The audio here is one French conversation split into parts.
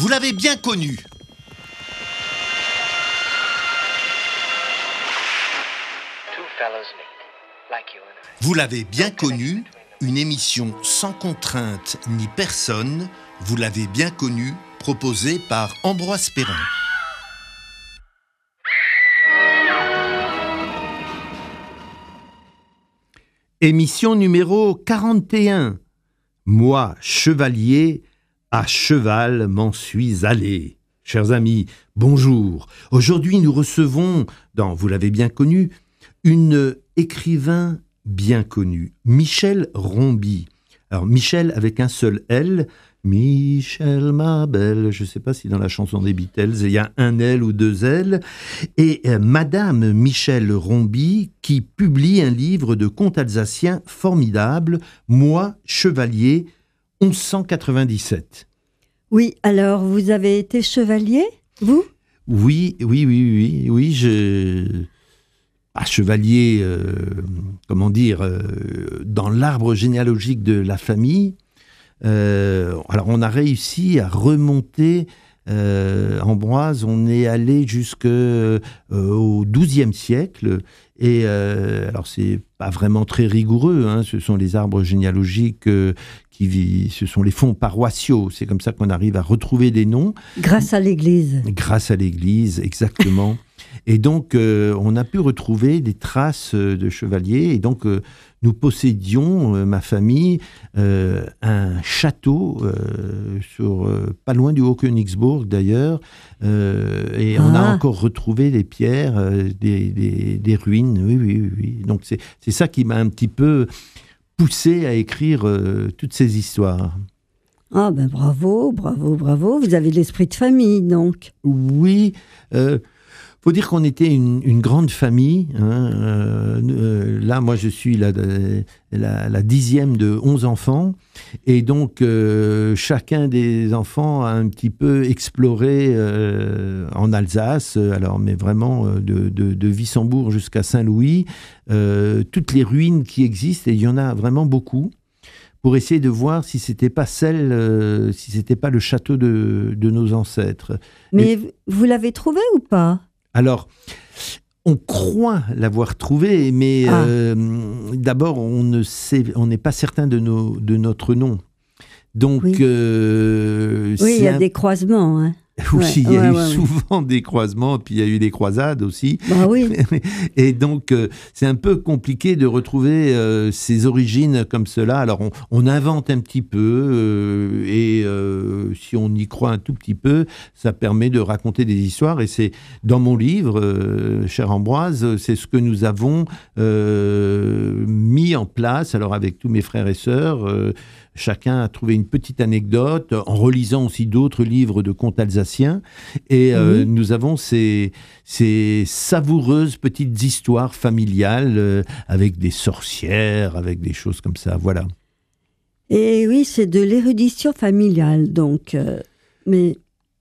Vous l'avez bien connu. Vous l'avez bien connu, une émission sans contrainte ni personne. Vous l'avez bien connu, proposée par Ambroise Perrin. Émission numéro 41. Moi, chevalier, à cheval m'en suis allé. Chers amis, bonjour. Aujourd'hui, nous recevons, dans Vous l'avez bien connu, une écrivain bien connue, Michel Romby. Alors, Michel avec un seul L, Michel ma belle, je ne sais pas si dans la chanson des Beatles, il y a un L ou deux L, et Madame Michel Romby, qui publie un livre de contes alsaciens formidable, Moi, chevalier, 1197. Oui, alors vous avez été chevalier, vous ? Oui, chevalier, dans l'arbre généalogique de la famille. Alors on a réussi à remonter, Ambroise, on est allé jusqu'au XIIe siècle, et alors c'est pas vraiment très rigoureux, hein, ce sont les arbres généalogiques ce sont les fonds paroissiaux, c'est comme ça qu'on arrive à retrouver des noms. Grâce à l'Église. Grâce à l'Église, exactement. Et donc, on a pu retrouver des traces de chevaliers. Et donc, nous possédions, ma famille, un château pas loin du Haut-Königsbourg, d'ailleurs. Et on a encore retrouvé des pierres, des ruines. Oui. Donc, c'est ça qui m'a un petit peu poussé à écrire toutes ces histoires. Ah ben bravo. Vous avez l'esprit de famille, donc. Oui. Faut dire qu'on était une grande famille. Hein. Là, moi, je suis la 10e de 11 enfants. Et donc, chacun des enfants a un petit peu exploré en Alsace, alors, mais vraiment de Wissembourg jusqu'à Saint-Louis, toutes les ruines qui existent, et il y en a vraiment beaucoup, pour essayer de voir si c'était pas si c'était pas le château de nos ancêtres. Mais vous l'avez trouvé ou pas ? Alors, on croit l'avoir trouvé, mais d'abord, on n'est pas certain de notre nom. Donc, oui, il y a des croisements. Hein. Oui, il y a eu souvent des croisements, puis il y a eu des croisades aussi. Bah oui. Et donc, c'est un peu compliqué de retrouver ses origines comme cela. Alors, on invente un petit peu, et si on y croit un tout petit peu, ça permet de raconter des histoires. Et c'est dans mon livre, cher Ambroise, c'est ce que nous avons mis en place, alors avec tous mes frères et sœurs. Chacun a trouvé une petite anecdote, en relisant aussi d'autres livres de contes alsaciens. Et nous avons ces savoureuses petites histoires familiales avec des sorcières, avec des choses comme ça. Voilà. Et oui, c'est de l'érudition familiale, donc. Mais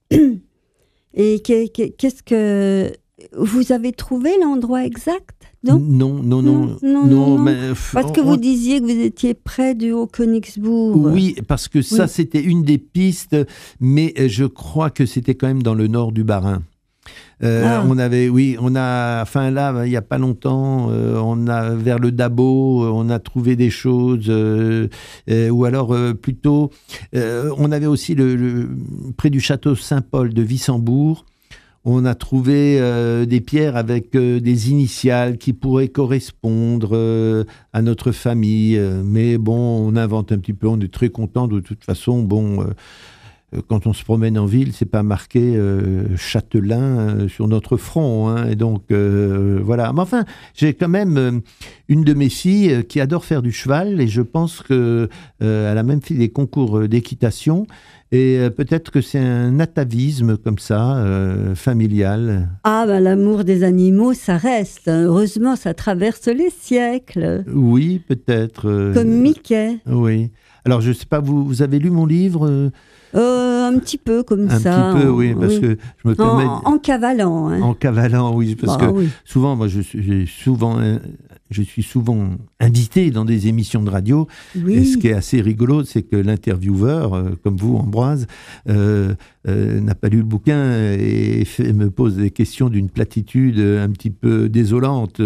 et qu'est-ce que vous avez trouvé l'endroit exact ? Non. Mais, parce que vous disiez que vous étiez près du Haut-Königsbourg. Oui, parce que ça, c'était une des pistes, mais je crois que c'était quand même dans le nord du Bas-Rhin. On a, enfin là, il n'y a pas longtemps, vers le Dabo, on a trouvé des choses, ou alors plutôt, on avait aussi près du château Saint-Paul de Wissembourg. On a trouvé des pierres avec des initiales qui pourraient correspondre à notre famille. Mais bon, on invente un petit peu, on est très content de toute façon. Bon, quand on se promène en ville, c'est pas marqué Châtelain sur notre front. Hein, et donc, voilà. Mais enfin, j'ai quand même une de mes filles qui adore faire du cheval, et je pense qu'elle a même fait des concours d'équitation. Et peut-être que c'est un atavisme comme ça, familial. Ah, ben l'amour des animaux, ça reste. Heureusement, ça traverse les siècles. Oui, peut-être. Comme Mickey. Oui. Alors, je ne sais pas, vous avez lu mon livre un Un petit peu comme ça. Un petit peu, oui, parce que je me permets... En cavalant. Hein. En cavalant, oui, parce que souvent, moi, je suis souvent invité dans des émissions de radio. Oui. Et ce qui est assez rigolo, c'est que l'intervieweur, comme vous, Ambroise, n'a pas lu le bouquin et me pose des questions d'une platitude un petit peu désolante.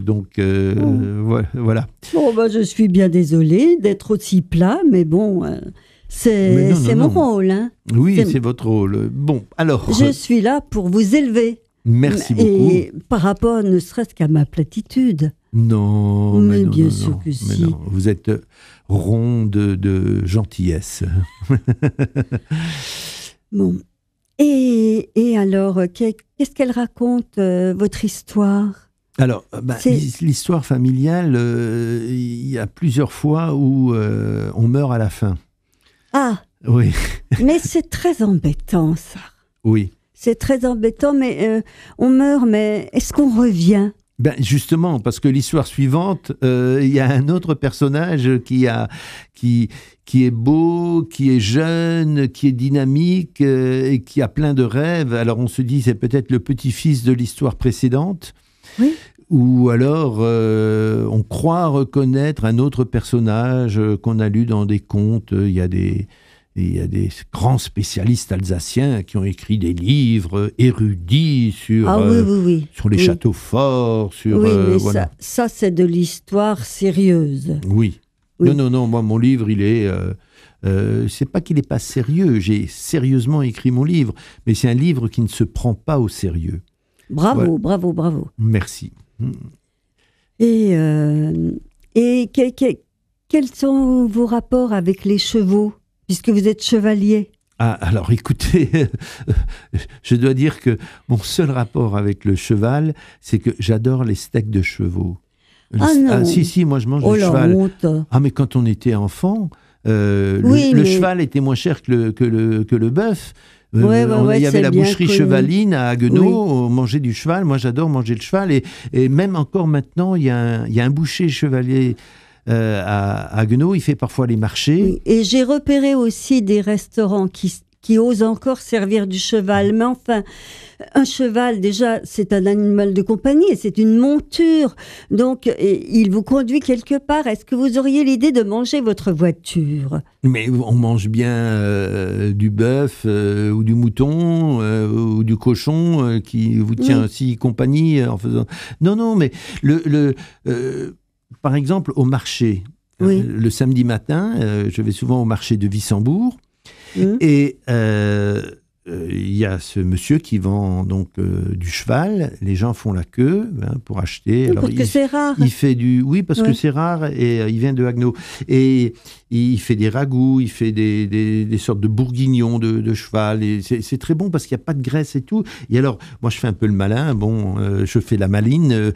Voilà. Bon, je suis bien désolée d'être aussi plat, mais bon... C'est mon rôle. Hein. Oui, c'est votre rôle. Bon, alors... Je suis là pour vous élever. Merci beaucoup. Et par rapport ne serait-ce qu'à ma platitude. Non, mais bien sûr que si. Non. Vous êtes rond de gentillesse. Bon. Et alors, qu'est-ce qu'elle raconte, votre histoire ? Alors, l'histoire familiale, il y a plusieurs fois où on meurt à la fin. Ah oui. Mais c'est très embêtant, ça. Oui. C'est très embêtant, mais on meurt, mais est-ce qu'on revient ? Justement, parce que l'histoire suivante, il y a un autre personnage qui est beau, qui est jeune, qui est dynamique et qui a plein de rêves. Alors on se dit, c'est peut-être le petit-fils de l'histoire précédente. Oui. Ou alors on croit reconnaître un autre personnage qu'on a lu dans des contes. Il y a des grands spécialistes alsaciens qui ont écrit des livres érudits sur les châteaux forts. Mais ça c'est de l'histoire sérieuse. Oui. Non, moi mon livre, il est... c'est pas qu'il n'est pas sérieux, j'ai sérieusement écrit mon livre, mais c'est un livre qui ne se prend pas au sérieux. Bravo, bravo. Merci. Et quels sont vos rapports avec les chevaux, puisque vous êtes chevalier ? Ah, alors écoutez, je dois dire que mon seul rapport avec le cheval, c'est que j'adore les steaks de chevaux. Non. Si, moi je mange du cheval. Honte. Ah, mais quand on était enfant, le cheval était moins cher que le bœuf. Il y avait la boucherie chevaline à Haguenau, on mangeait du cheval. Moi, j'adore manger le cheval. Et même encore maintenant, il y a un boucher chevalier à Haguenau. Il fait parfois les marchés. Oui. Et j'ai repéré aussi des restaurants qui osent encore servir du cheval. Mais enfin, un cheval, déjà, c'est un animal de compagnie, c'est une monture. Donc, il vous conduit quelque part. Est-ce que vous auriez l'idée de manger votre voiture ? Mais on mange bien du bœuf ou du mouton ou du cochon qui vous tient aussi compagnie en faisant... Non, mais par exemple, au marché, le samedi matin, je vais souvent au marché de Wissembourg. Et il y a ce monsieur qui vend donc du cheval. Les gens font la queue pour acheter. Alors, parce que c'est rare. Il fait parce que c'est rare et il vient de Haguenau. Et il fait des ragoûts, il fait des sortes de bourguignons de cheval. Et c'est très bon parce qu'il n'y a pas de graisse et tout. Et alors, moi, je fais un peu le malin. Je fais la maline.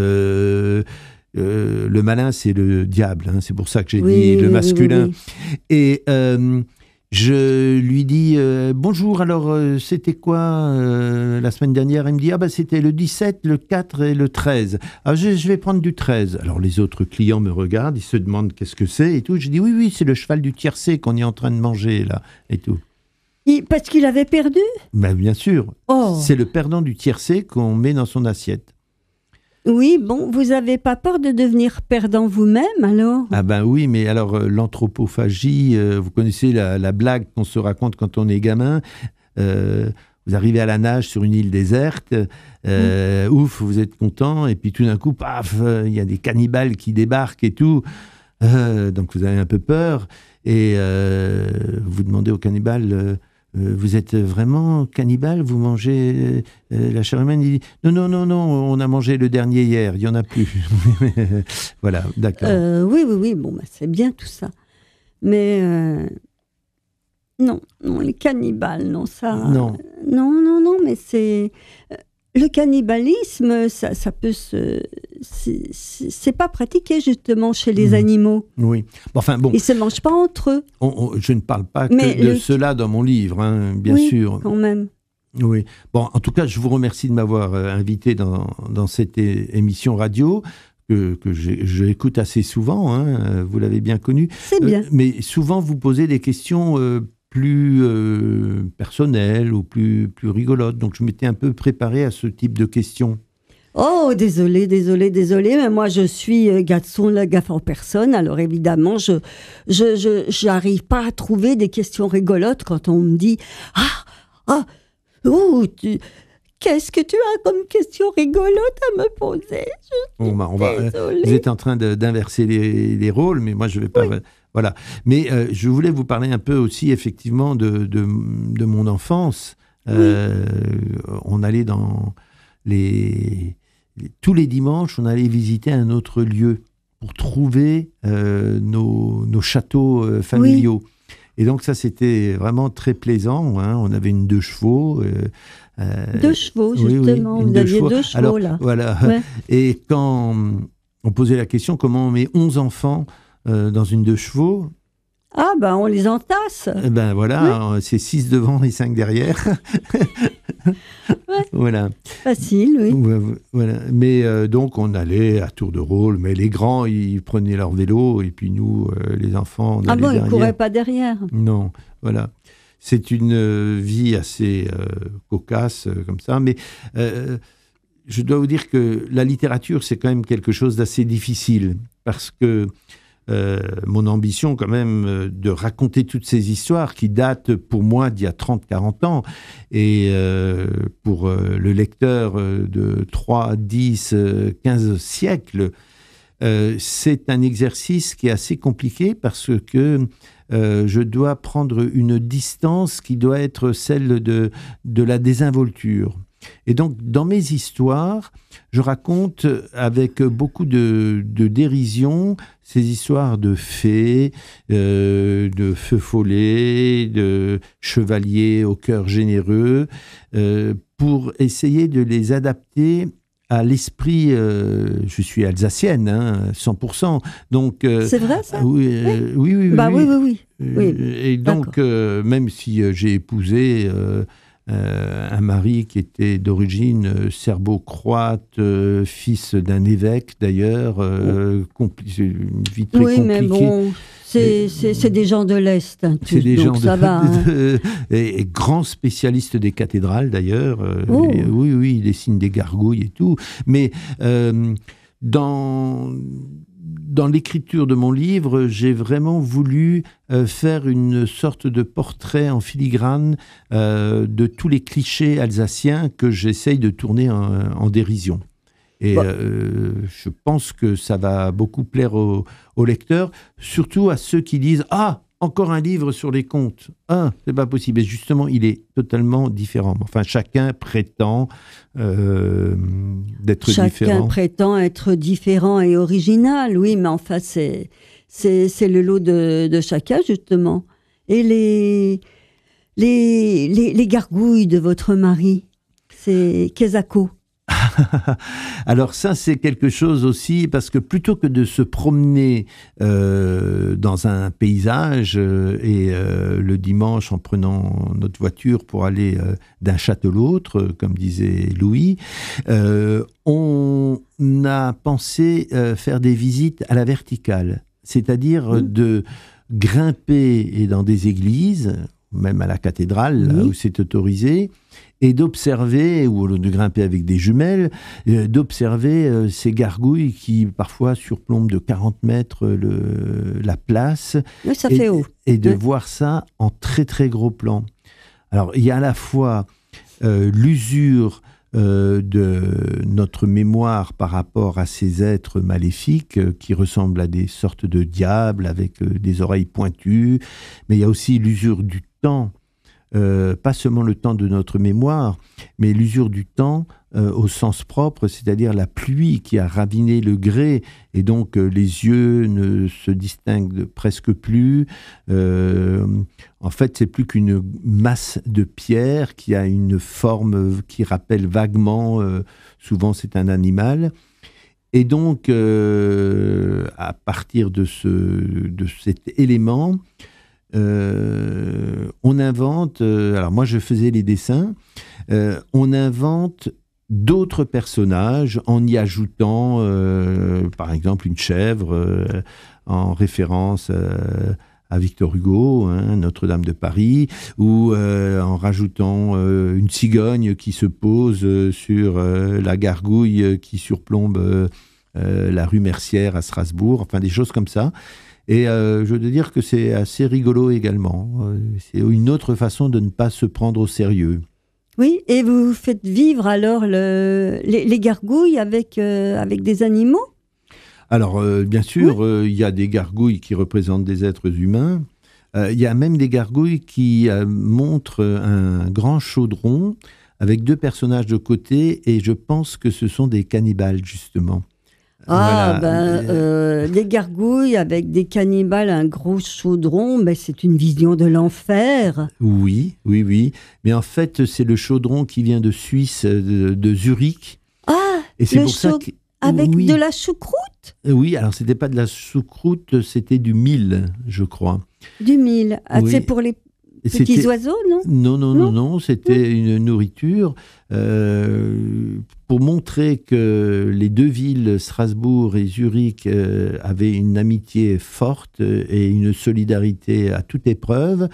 Le malin, c'est le diable. C'est pour ça que j'ai dit le masculin. Oui. Et... je lui dis bonjour, alors c'était quoi la semaine dernière ? Il me dit c'était le 17, le 4 et le 13. Alors je vais prendre du 13. Alors les autres clients me regardent, ils se demandent qu'est-ce que c'est et tout. Je dis oui, c'est le cheval du tiercé qu'on est en train de manger là et tout. Parce qu'il avait perdu ? Bien sûr. C'est le perdant du tiercé qu'on met dans son assiette. Oui, vous n'avez pas peur de devenir perdant vous-même, alors ? Oui, mais alors l'anthropophagie, vous connaissez la blague qu'on se raconte quand on est gamin. Vous arrivez à la nage sur une île déserte, ouf, vous êtes content, et puis tout d'un coup, paf, il y a des cannibales qui débarquent et tout. Donc vous avez un peu peur, et vous demandez aux cannibales... vous êtes vraiment cannibale, vous mangez la chair humaine? Il dit non, on a mangé le dernier hier, il n'y en a plus. Voilà, d'accord. Oui, c'est bien tout ça. Mais non, les cannibales, non, ça... Non, mais c'est... Le cannibalisme, ça peut se... C'est pas pratiqué, justement, chez les animaux. Oui. Ils ne se mangent pas entre eux. Je ne parle pas que de cela dans mon livre, bien sûr. Oui, quand même. Oui. En tout cas, je vous remercie de m'avoir invité dans cette émission radio que j'écoute assez souvent, vous l'avez bien connu. C'est bien. Mais souvent, vous posez des questions plus personnelles ou plus rigolotes. Donc je m'étais un peu préparé à ce type de questions. Oh, désolé, mais moi je suis garçon, la gaffe en personne, alors évidemment, je j'arrive pas à trouver des questions rigolotes quand on me dit « qu'est-ce que tu as comme question rigolote à me poser ?» Bon, vous êtes en train d'inverser les rôles, mais moi je vais pas... Oui. Voilà. Mais je voulais vous parler un peu aussi, effectivement, de mon enfance. Oui. On allait dans tous les dimanches, on allait visiter un autre lieu pour trouver nos châteaux familiaux. Oui. Et donc ça, c'était vraiment très plaisant. Hein. On avait une 2 chevaux. 2 chevaux, justement. Vous aviez 2 chevaux, alors, là. Voilà. Ouais. Et quand on posait la question, comment on met 11 enfants dans une 2 chevaux? Ah, ben on les entasse. Ben voilà, oui. C'est 6 devant et 5 derrière. Ouais. Voilà. Facile, oui. Voilà. Mais donc, on allait à tour de rôle, mais les grands, ils prenaient leur vélo, et puis nous, les enfants, on allait derrière. Ils ne couraient pas derrière? Non, voilà. C'est une vie assez cocasse, comme ça, mais je dois vous dire que la littérature, c'est quand même quelque chose d'assez difficile, parce que mon ambition quand même de raconter toutes ces histoires qui datent pour moi d'il y a 30-40 ans et pour le lecteur de 3, 10, 15 siècles, c'est un exercice qui est assez compliqué parce que je dois prendre une distance qui doit être celle de la désinvolture. Et donc, dans mes histoires, je raconte avec beaucoup de dérision ces histoires de fées, de feux follets, de chevaliers au cœur généreux, pour essayer de les adapter à l'esprit, je suis alsacienne, hein, 100%. Donc, c'est vrai, ça? Oui. Bah oui. Et donc, même si j'ai épousé... un mari qui était d'origine serbo-croate, fils d'un évêque d'ailleurs, une vie très compliquée. Mais bon, c'est des gens de l'Est, hein, c'est des gens ça va. Et grands spécialistes des cathédrales d'ailleurs. Oui, il dessine des gargouilles et tout. Mais dans l'écriture de mon livre, j'ai vraiment voulu faire une sorte de portrait en filigrane de tous les clichés alsaciens que j'essaye de tourner en dérision. Et je pense que ça va beaucoup plaire aux lecteurs, surtout à ceux qui disent « Ah, encore un livre sur les contes. Ah, c'est pas possible. » Et justement, il est totalement différent. Enfin, chacun prétend d'être différent. Chacun prétend être différent et original, oui, mais enfin, c'est le lot de chacun, justement. Et les gargouilles de votre mari, c'est Kezako. Alors ça, c'est quelque chose aussi, parce que plutôt que de se promener dans un paysage et le dimanche en prenant notre voiture pour aller d'un château à l'autre, comme disait Louis, on a pensé faire des visites à la verticale, c'est-à-dire de grimper et dans des églises, même à la cathédrale, là où c'est autorisé, et d'observer, ou de grimper avec des jumelles, d'observer ces gargouilles qui parfois surplombent de 40 mètres la place. Oui, ça fait haut. Et de voir ça en très très gros plan. Alors, il y a à la fois l'usure de notre mémoire par rapport à ces êtres maléfiques qui ressemblent à des sortes de diables avec des oreilles pointues, mais il y a aussi l'usure du temps. Pas seulement le temps de notre mémoire, mais l'usure du temps au sens propre, c'est-à-dire la pluie qui a raviné le grès, et donc les yeux ne se distinguent presque plus. En fait, c'est plus qu'une masse de pierre qui a une forme qui rappelle vaguement, souvent c'est un animal. Et donc, à partir de cet élément, on invente, alors moi je faisais les dessins, on invente d'autres personnages en y ajoutant par exemple une chèvre en référence Victor Hugo, hein, Notre-Dame de Paris, ou en rajoutant une cigogne qui se pose sur la gargouille qui surplombe la rue Mercière à Strasbourg, enfin des choses comme ça. Et je veux dire que c'est assez rigolo également. C'est une autre façon de ne pas se prendre au sérieux. Oui, et vous faites vivre alors les gargouilles avec des animaux ? Alors, bien sûr, il y a des gargouilles qui représentent des êtres humains. Il y a même des gargouilles qui montrent un grand chaudron avec 2 personnages de côté, et je pense que ce sont des cannibales, justement. Des gargouilles avec des cannibales, un gros chaudron, c'est une vision de l'enfer. Oui. Mais en fait, c'est le chaudron qui vient de Suisse, de Zurich. Ah, et c'est pour ça que... Avec de la choucroute ? Oui, alors c'était pas de la choucroute, c'était du mil, je crois. Du mil. Ah, oui. C'est pour les petits oiseaux, non ? Non, c'était une nourriture pour montrer que les 2 villes, Strasbourg et Zurich, avaient une amitié forte et une solidarité à toute épreuve.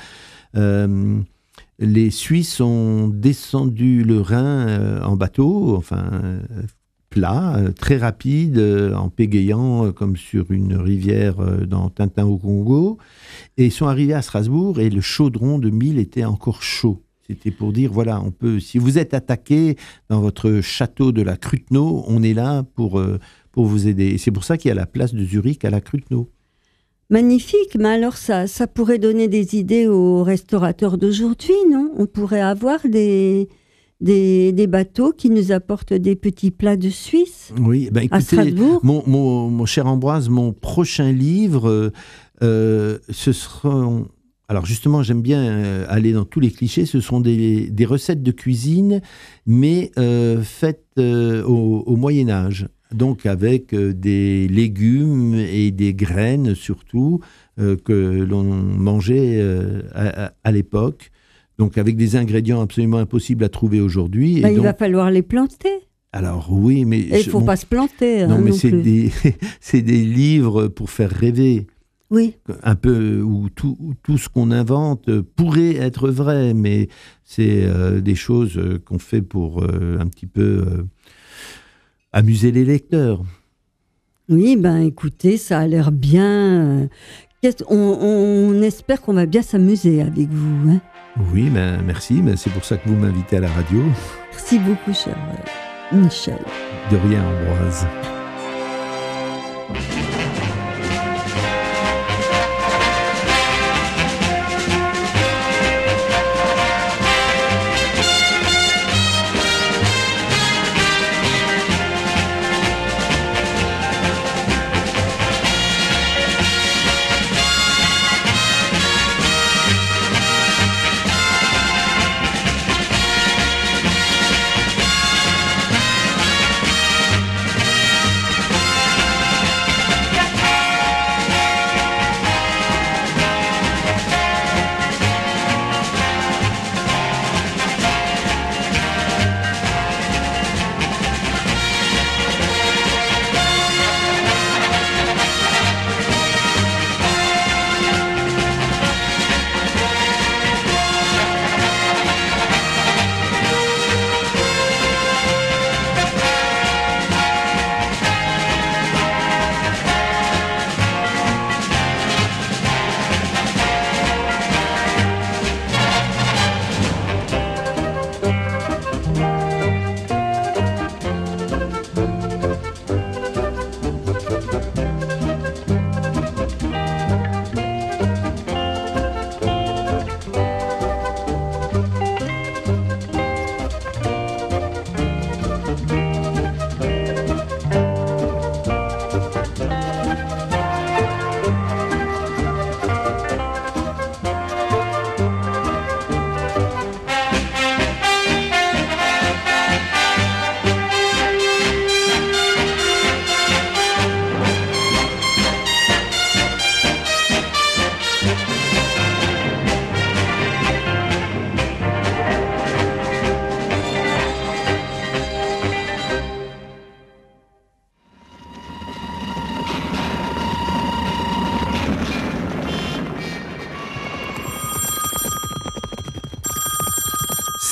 Les Suisses ont descendu le Rhin en bateau, plat, très rapide, en pégayant comme sur une rivière dans Tintin au Congo. Et ils sont arrivés à Strasbourg et le chaudron de mil était encore chaud. C'était pour dire, voilà, on peut, si vous êtes attaqué dans votre château de la Cruteno, on est là pour vous aider. Et c'est pour ça qu'il y a la place de Zurich à la Cruteno. Magnifique, mais alors ça pourrait donner des idées aux restaurateurs d'aujourd'hui, non ? On pourrait avoir des bateaux qui nous apportent des petits plats de Suisse. Oui, écoutez, à Strasbourg. Mon cher Ambroise, mon prochain livre, ce seront... Alors justement, j'aime bien aller dans tous les clichés. Ce sont des recettes de cuisine, mais faites au Moyen-Âge. Donc avec des légumes et des graines surtout que l'on mangeait à l'époque. Donc avec des ingrédients absolument impossibles à trouver aujourd'hui. Il va falloir les planter. Alors oui, mais... Il ne faut pas se planter. Non, mais c'est des livres pour faire rêver. Oui. Un peu, où tout ce qu'on invente pourrait être vrai, mais c'est des choses qu'on fait pour un petit peu amuser les lecteurs. Oui, écoutez, ça a l'air bien. On espère qu'on va bien s'amuser avec vous. Hein. Oui, merci. C'est pour ça que vous m'invitez à la radio. Merci beaucoup, cher Michel. De rien, Ambroise.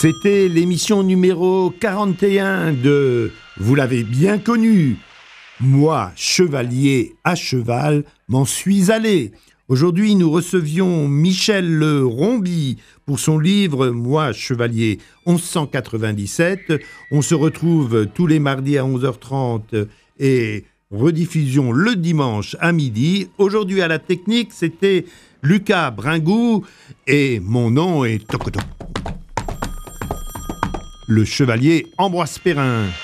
C'était l'émission numéro 41 de Vous l'avez bien connu. Moi, chevalier à cheval, m'en suis allé. Aujourd'hui, nous recevions Michel Le Romby pour son livre « Moi, chevalier 1197 ». On se retrouve tous les mardis à 11h30 et rediffusion le dimanche à midi. Aujourd'hui, à la technique, c'était Lucas Bringou et mon nom est Tokoto. Le chevalier Ambroise Perrin.